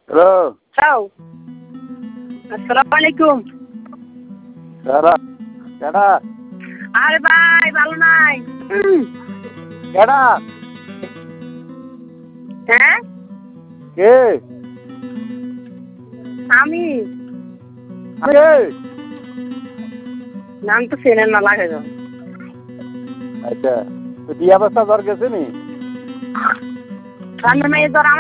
Hello. Hello, আসসালামু আলাইকুম। কেডা? আরে ভাই ভালো নাই। কেডা? হ্যাঁ কে? আমি কে? নাম তো চেনেন না লাগে যাও। আচ্ছা, তো বিয়া বস্তা দর গেছে নি? রান্না মেয়ে ধর